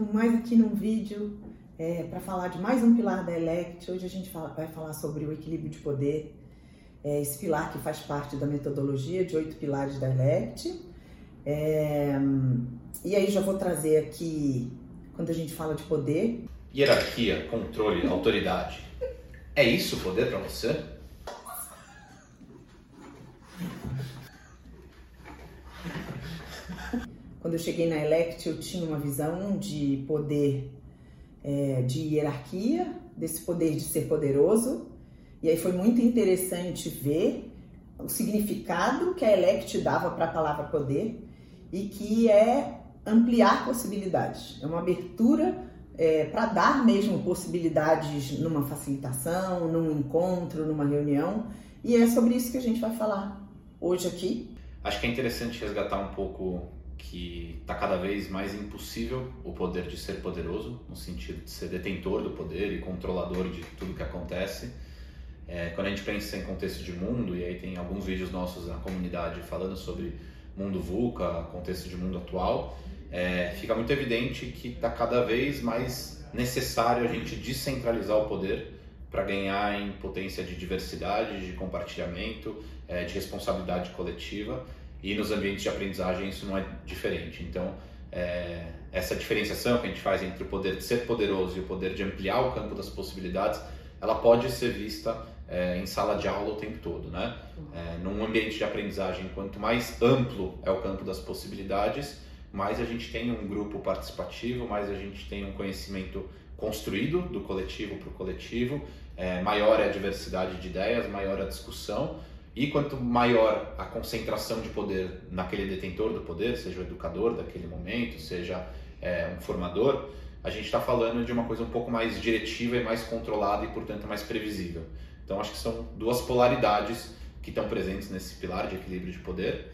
mais aqui num vídeo para falar de mais um pilar da Elect. Hoje a gente vai falar sobre o equilíbrio de poder, esse pilar que faz parte da metodologia de 8 pilares da Elect. E aí já vou trazer aqui, quando a gente fala de poder... Hierarquia, controle, autoridade. É isso o poder para você? Quando eu cheguei na Elect, eu tinha uma visão de poder, de hierarquia, desse poder de ser poderoso. E aí foi muito interessante ver o significado que a Elect dava para a palavra poder e que é ampliar possibilidades. É uma abertura para dar mesmo possibilidades numa facilitação, num encontro, numa reunião. E é sobre isso que a gente vai falar hoje aqui. Acho que é interessante resgatar um pouco que está cada vez mais impossível o poder de ser poderoso, no sentido de ser detentor do poder e controlador de tudo que acontece. Quando a gente pensa em contexto de mundo, e aí tem alguns vídeos nossos na comunidade falando sobre mundo VUCA, contexto de mundo atual, fica muito evidente que está cada vez mais necessário a gente descentralizar o poder para ganhar em potência de diversidade, de compartilhamento, de responsabilidade coletiva. E nos ambientes de aprendizagem isso não é diferente. Então, essa diferenciação que a gente faz entre o poder de ser poderoso e o poder de ampliar o campo das possibilidades, ela pode ser vista em sala de aula o tempo todo, né? Num ambiente de aprendizagem, quanto mais amplo é o campo das possibilidades, mais a gente tem um grupo participativo, mais a gente tem um conhecimento construído do coletivo para o coletivo, maior é a diversidade de ideias, maior a discussão. E quanto maior a concentração de poder naquele detentor do poder, seja o educador daquele momento, seja um formador, a gente está falando de uma coisa um pouco mais diretiva e mais controlada e, portanto, mais previsível. Então, acho que são duas polaridades que estão presentes nesse pilar de equilíbrio de poder.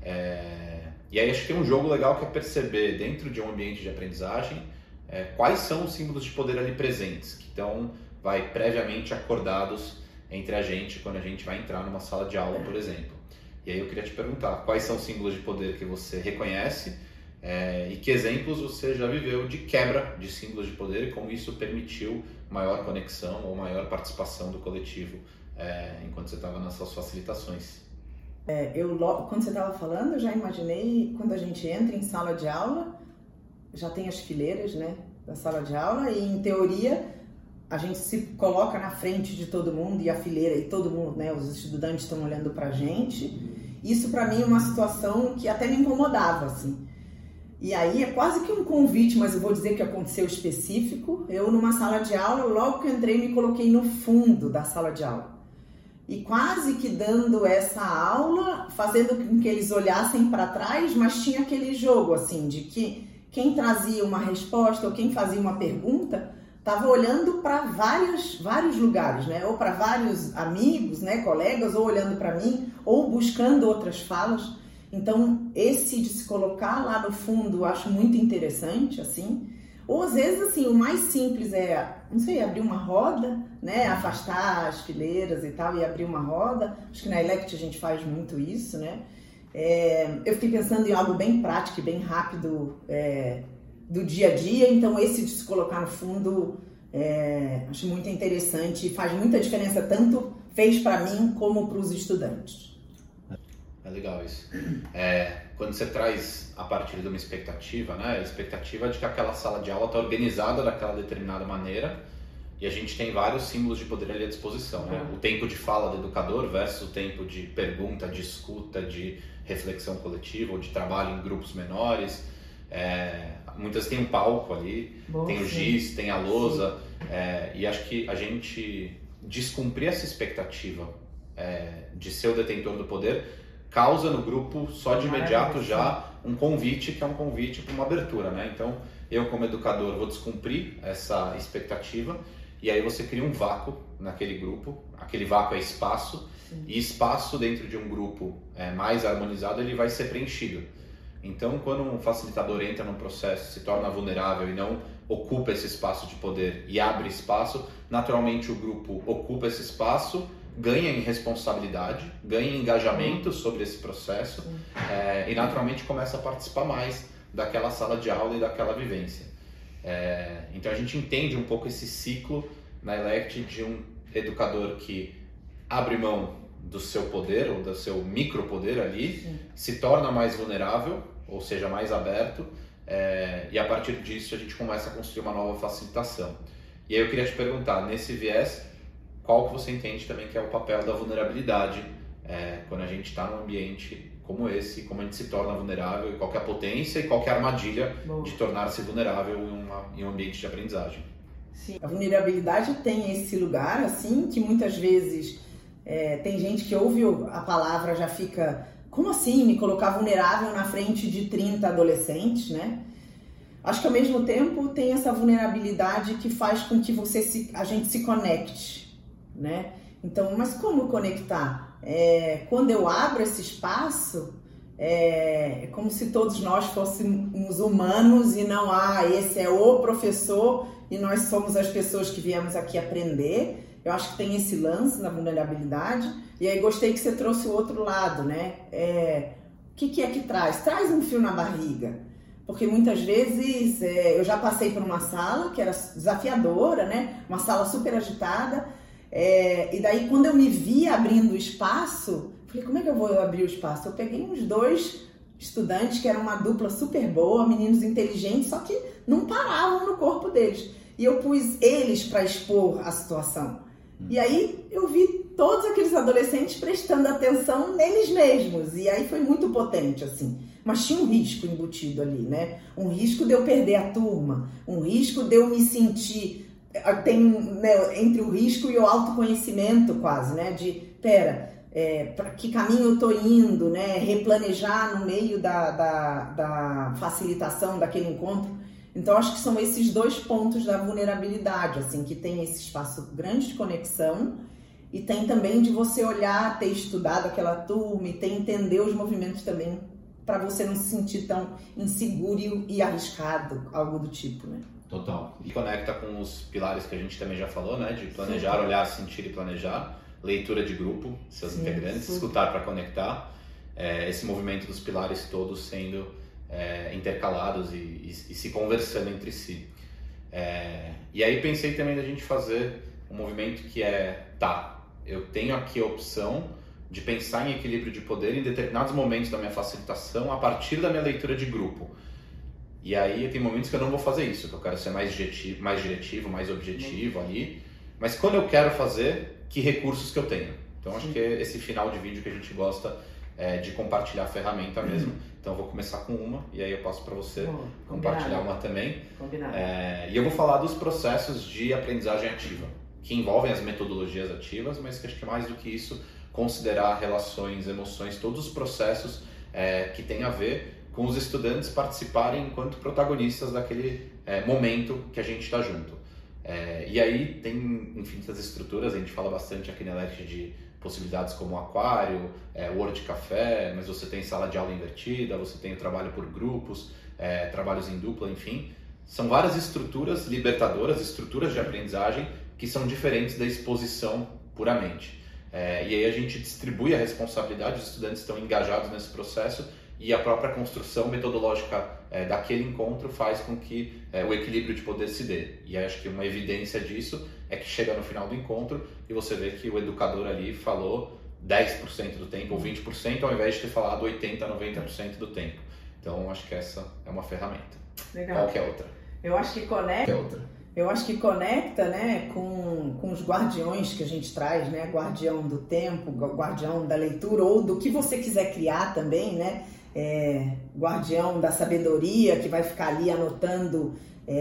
E aí acho que tem um jogo legal que é perceber, dentro de um ambiente de aprendizagem, quais são os símbolos de poder ali presentes, que estão previamente acordados entre a gente quando a gente vai entrar numa sala de aula, por exemplo. E aí eu queria te perguntar, quais são os símbolos de poder que você reconhece e que exemplos você já viveu de quebra de símbolos de poder e como isso permitiu maior conexão ou maior participação do coletivo enquanto você estava nas suas facilitações? Quando você estava falando, eu já imaginei quando a gente entra em sala de aula, já tem as fileiras, né, da sala de aula e, em teoria, a gente se coloca na frente de todo mundo e a fileira e todo mundo, né, os estudantes estão olhando pra gente. Isso pra mim é uma situação que até me incomodava, assim. E aí é quase que um convite, mas eu vou dizer que aconteceu específico. Eu, numa sala de aula, logo que eu entrei, me coloquei no fundo da sala de aula. E quase que dando essa aula, fazendo com que eles olhassem para trás, mas tinha aquele jogo, assim, de que quem trazia uma resposta ou quem fazia uma pergunta estava olhando para vários lugares, né? Ou para vários amigos, né, colegas, ou olhando para mim, ou buscando outras falas. Então, esse de se colocar lá no fundo, eu acho muito interessante, assim. Ou, às vezes, assim, o mais simples não sei, abrir uma roda, né? Afastar as fileiras e tal, e abrir uma roda. Acho que na Elect a gente faz muito isso, né? Eu fiquei pensando em algo bem prático e bem rápido, do dia a dia, então esse de se colocar no fundo acho muito interessante e faz muita diferença, tanto fez para mim como para os estudantes. É legal isso. Quando você traz a partir de uma expectativa, né, a expectativa de que aquela sala de aula está organizada daquela determinada maneira e a gente tem vários símbolos de poder ali à disposição, né? O tempo de fala do educador versus o tempo de pergunta, de escuta, de reflexão coletiva ou de trabalho em grupos menores. Muitas têm um palco ali, tem o giz, tem a lousa, e acho que a gente descumprir essa expectativa de ser o detentor do poder causa no grupo só de imediato já um convite, que é um convite para uma abertura, né? Então eu, como educador, vou descumprir essa expectativa e aí você cria um vácuo naquele grupo. Aquele vácuo é espaço. Sim. E espaço dentro de um grupo mais harmonizado ele vai ser preenchido. Então, quando um facilitador entra num processo, se torna vulnerável e não ocupa esse espaço de poder e abre espaço, naturalmente o grupo ocupa esse espaço, ganha em responsabilidade, ganha em engajamento sobre esse processo e naturalmente começa a participar mais daquela sala de aula e daquela vivência. Então a gente entende um pouco esse ciclo na Elect de um educador que abre mão do seu poder ou do seu micropoder ali, sim, se torna mais vulnerável, ou seja, mais aberto, e a partir disso a gente começa a construir uma nova facilitação. E aí eu queria te perguntar, nesse viés, qual que você entende também que é o papel da vulnerabilidade quando a gente está num ambiente como esse, como a gente se torna vulnerável, e qual que é a potência e qual que é a armadilha de tornar-se vulnerável em um ambiente de aprendizagem. Sim, a vulnerabilidade tem esse lugar, assim, que muitas vezes tem gente que ouve a palavra já fica, como assim me colocar vulnerável na frente de 30 adolescentes, né? Acho que ao mesmo tempo tem essa vulnerabilidade que faz com que a gente se conecte, né? Então, mas como conectar? Quando eu abro esse espaço, é como se todos nós fôssemos humanos e não esse é o professor e nós somos as pessoas que viemos aqui aprender. Eu acho que tem esse lance na vulnerabilidade. E aí gostei que você trouxe o outro lado, né? O que é que traz? Traz um frio na barriga. Porque muitas vezes eu já passei por uma sala que era desafiadora, né? Uma sala super agitada. E daí quando eu me vi abrindo o espaço, falei, como é que eu vou abrir o espaço? Eu peguei uns 2 estudantes que eram uma dupla super boa, meninos inteligentes, só que não paravam no corpo deles. E eu pus eles para expor a situação. E aí eu vi todos aqueles adolescentes prestando atenção neles mesmos. E aí foi muito potente, assim. Mas tinha um risco embutido ali, né? Um risco de eu perder a turma. Um risco de eu me sentir... Tem, né, entre o risco e o autoconhecimento quase, né? Para que caminho eu estou indo, né? Replanejar no meio da facilitação daquele encontro. Então, acho que são esses 2 pontos da vulnerabilidade, assim, que tem esse espaço grande de conexão e tem também de você olhar, ter estudado aquela turma e ter entender os movimentos também para você não se sentir tão inseguro e arriscado, algo do tipo, né? Total. E conecta com os pilares que a gente também já falou, né? De planejar, sim, olhar, sentir e planejar, leitura de grupo, seus integrantes, sim, escutar para conectar, esse movimento dos pilares todos sendo intercalados e se conversando entre si. E aí pensei também da gente fazer um movimento que eu tenho aqui a opção de pensar em equilíbrio de poder em determinados momentos da minha facilitação a partir da minha leitura de grupo. E aí tem momentos que eu não vou fazer isso, que eu quero ser mais diretivo, mais objetivo ali. Mas quando eu quero fazer, que recursos que eu tenho? Então acho que é esse final de vídeo que a gente gosta de compartilhar a ferramenta mesmo. Então eu vou começar com uma e aí eu passo para você compartilhar uma também. Combinado. E eu vou falar dos processos de aprendizagem ativa, que envolvem as metodologias ativas, mas que acho que mais do que isso, considerar relações, emoções, todos os processos que têm a ver com os estudantes participarem enquanto protagonistas daquele momento que a gente está junto. E aí tem infinitas estruturas, a gente fala bastante aqui na Elect de possibilidades como o aquário, o Word Café, mas você tem sala de aula invertida, você tem o trabalho por grupos, trabalhos em dupla, enfim. São várias estruturas libertadoras, estruturas de aprendizagem que são diferentes da exposição puramente. E aí a gente distribui a responsabilidade, os estudantes estão engajados nesse processo e a própria construção metodológica daquele encontro faz com que o equilíbrio de poder se dê. E acho que uma evidência disso é que chega no final do encontro e você vê que o educador ali falou 10% do tempo ou 20%, ao invés de ter falado 80%, 90% do tempo. Então, acho que essa é uma ferramenta. Legal. Qual que é outra? Eu acho que conecta, né, com os guardiões que a gente traz, né? Guardião do tempo, guardião da leitura ou do que você quiser criar também, né? Guardião da sabedoria, que vai ficar ali anotando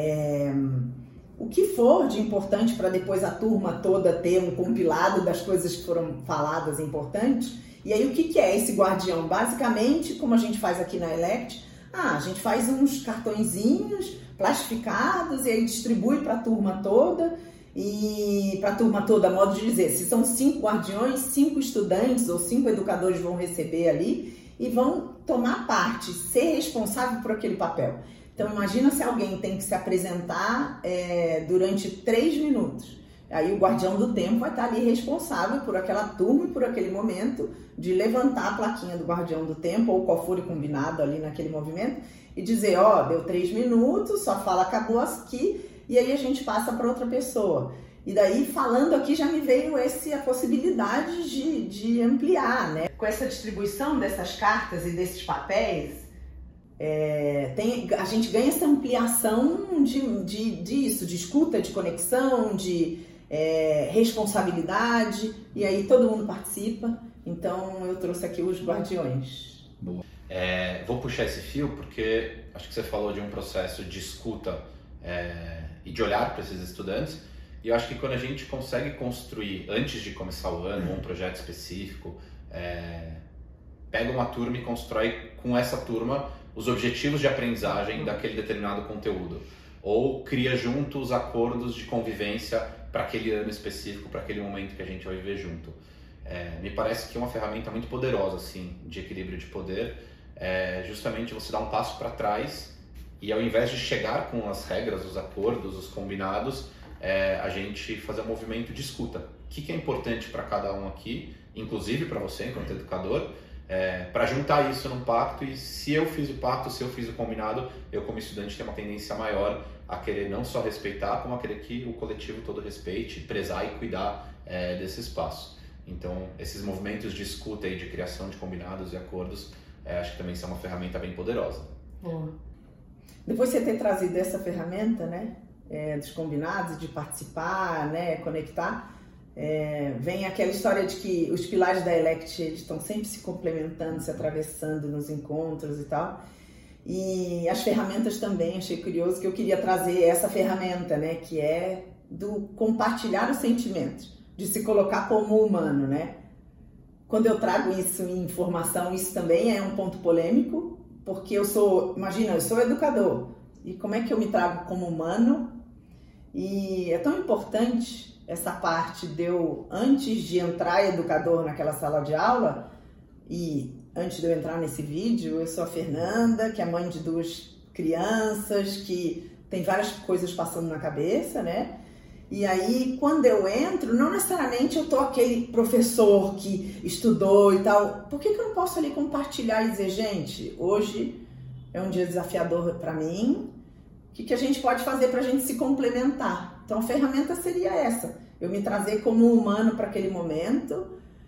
o que for de importante para depois a turma toda ter um compilado das coisas que foram faladas importantes. E aí o que é esse guardião? Basicamente, como a gente faz aqui na Elect, a gente faz uns cartõezinhos plastificados e aí distribui para a turma toda. E para a turma toda, modo de dizer, se são 5 guardiões, 5 estudantes ou 5 educadores vão receber ali e vão tomar parte, ser responsável por aquele papel. Então imagina se alguém tem que se apresentar durante 3 minutos. Aí o guardião do tempo vai estar ali responsável por aquela turma e por aquele momento de levantar a plaquinha do guardião do tempo, ou qual for o combinado ali naquele movimento, e dizer, ó, deu 3 minutos, sua fala acabou aqui, e aí a gente passa para outra pessoa. E daí, falando aqui, já me veio a possibilidade de ampliar, né? Com essa distribuição dessas cartas e desses papéis, a gente ganha essa ampliação disso, de escuta, de conexão, de responsabilidade, e aí todo mundo participa. Então, eu trouxe aqui os guardiões. Boa. Vou puxar esse fio porque acho que você falou de um processo de escuta e de olhar para esses estudantes. E eu acho que quando a gente consegue construir, antes de começar o ano, um projeto específico, pega uma turma e constrói com essa turma os objetivos de aprendizagem daquele determinado conteúdo. Ou cria junto os acordos de convivência para aquele ano específico, para aquele momento que a gente vai viver junto. Me parece que é uma ferramenta muito poderosa assim, de equilíbrio de poder, justamente você dar um passo para trás e ao invés de chegar com as regras, os acordos, os combinados, a gente fazer um movimento de escuta. O que é importante para cada um aqui, inclusive para você enquanto educador, para juntar isso num pacto, e se eu fiz o pacto, se eu fiz o combinado, eu como estudante tenho uma tendência maior a querer não só respeitar, como a querer que o coletivo todo respeite, prezar e cuidar desse espaço. Então, esses movimentos de escuta e de criação de combinados e acordos, acho que também são uma ferramenta bem poderosa. Boa. Depois de você ter trazido essa ferramenta, né, dos combinados, de participar, né, conectar, vem aquela história de que os pilares da Elect estão sempre se complementando, se atravessando nos encontros e tal. E as ferramentas também, achei curioso que eu queria trazer essa ferramenta, né, que é do compartilhar os sentimentos, de se colocar como humano, né? Quando eu trago isso em formação, isso também é um ponto polêmico, porque eu sou educador, e como é que eu me trago como humano? E é tão importante essa parte de eu, antes de entrar educador naquela sala de aula, e antes de eu entrar nesse vídeo, eu sou a Fernanda, que é mãe de 2 crianças, que tem várias coisas passando na cabeça, né? E aí, quando eu entro, não necessariamente eu tô aquele professor que estudou e tal. Por que eu não posso ali compartilhar e dizer, gente, hoje é um dia desafiador para mim, o que a gente pode fazer para a gente se complementar? Então, a ferramenta seria essa, eu me trazer como humano para aquele momento.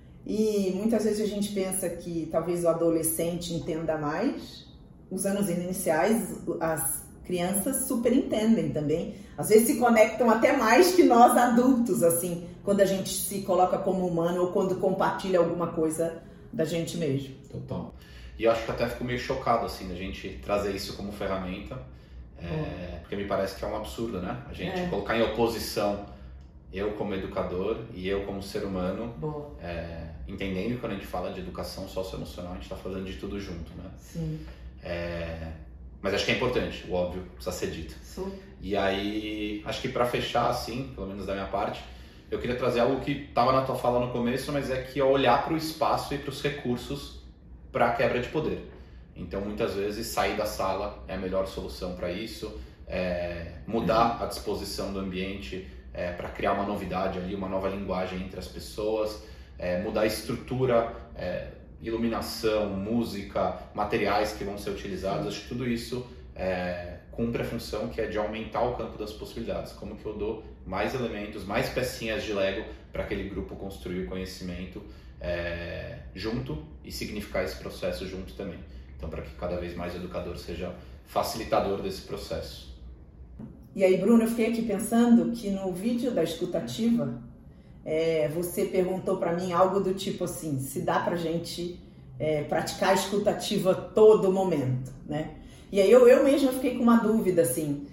E muitas vezes a gente pensa que talvez o adolescente entenda mais. Os anos iniciais, as crianças super entendem também. Às vezes se conectam até mais que nós adultos, assim, quando a gente se coloca como humano ou quando compartilha alguma coisa da gente mesmo. Total. E eu acho que até fico meio chocado, assim, da gente trazer isso como ferramenta, porque me parece que é um absurdo, né? A gente colocar em oposição eu como educador e eu como ser humano, entendendo que quando a gente fala de educação socioemocional, a gente está falando de tudo junto, né? Sim. Mas acho que é importante, o óbvio precisa ser dito. Sim. E aí, acho que para fechar, assim, pelo menos da minha parte, eu queria trazer algo que estava na tua fala no começo, mas é que é olhar para o espaço e para os recursos para a quebra de poder. Então, muitas vezes, sair da sala é a melhor solução para isso, mudar a disposição do ambiente para criar uma novidade ali, uma nova linguagem entre as pessoas, mudar a estrutura, iluminação, música, materiais que vão ser utilizados. Acho que tudo isso cumpre a função que é de aumentar o campo das possibilidades. Como que eu dou mais elementos, mais pecinhas de Lego para aquele grupo construir o conhecimento junto e significar esse processo junto também. Então, para que cada vez mais o educador seja facilitador desse processo. E aí, Bruno, eu fiquei aqui pensando que no vídeo da escutativa, você perguntou para mim algo do tipo assim, se dá pra gente praticar a escutativa todo momento, né? E aí eu mesma fiquei com uma dúvida, assim,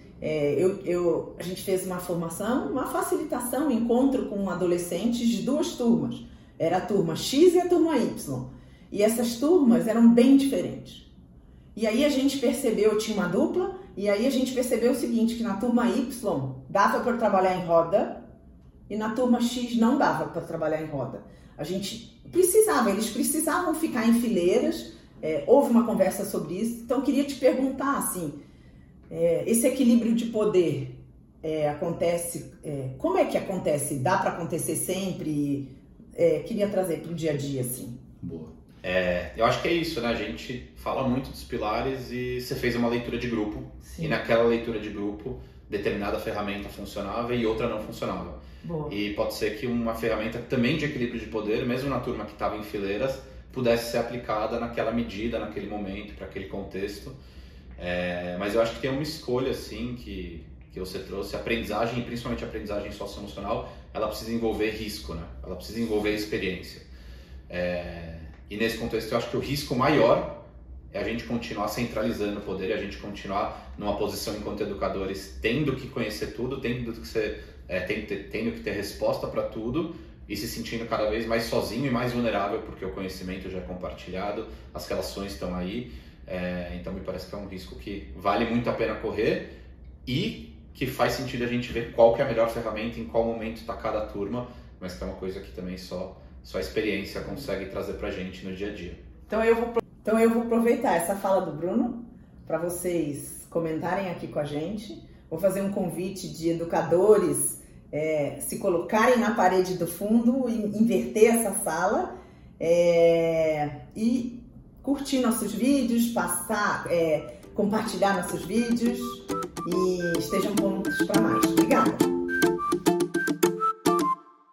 a gente fez uma formação, uma facilitação, um encontro com adolescentes de 2 turmas, era a turma X e a turma Y, e essas turmas eram bem diferentes. E aí a gente percebeu, tinha uma dupla, e aí a gente percebeu o seguinte, que na turma Y dava para trabalhar em roda, e na turma X não dava para trabalhar em roda. A gente eles precisavam ficar em fileiras, houve uma conversa sobre isso. Então, eu queria te perguntar, assim, esse equilíbrio de poder, acontece, como é que acontece? Dá para acontecer sempre? Queria trazer para o dia a dia, assim. Boa. Eu acho que é isso, né? A gente fala muito dos pilares e você fez uma leitura de grupo. Sim. E naquela leitura de grupo, determinada ferramenta funcionava e outra não funcionava. Boa. E pode ser que uma ferramenta também de equilíbrio de poder, mesmo na turma que estava em fileiras, pudesse ser aplicada naquela medida, naquele momento, para aquele contexto. Mas eu acho que tem uma escolha, assim, que você trouxe. A aprendizagem, e principalmente a aprendizagem socioemocional, ela precisa envolver risco, né? Ela precisa envolver experiência. E nesse contexto eu acho que o risco maior é a gente continuar centralizando o poder e a gente continuar numa posição enquanto educadores tendo que conhecer tudo, tendo que ter resposta para tudo e se sentindo cada vez mais sozinho e mais vulnerável porque o conhecimento já é compartilhado, as relações estão aí. Então me parece que é um risco que vale muito a pena correr e que faz sentido a gente ver qual que é a melhor ferramenta, em qual momento está cada turma, mas que é uma coisa que também só a experiência consegue trazer pra gente no dia a dia. Então eu vou aproveitar essa fala do Bruno para vocês comentarem aqui com a gente. Vou fazer um convite de educadores se colocarem na parede do fundo, inverter essa sala e curtir nossos vídeos, compartilhar nossos vídeos e estejam prontos para mais. Obrigada!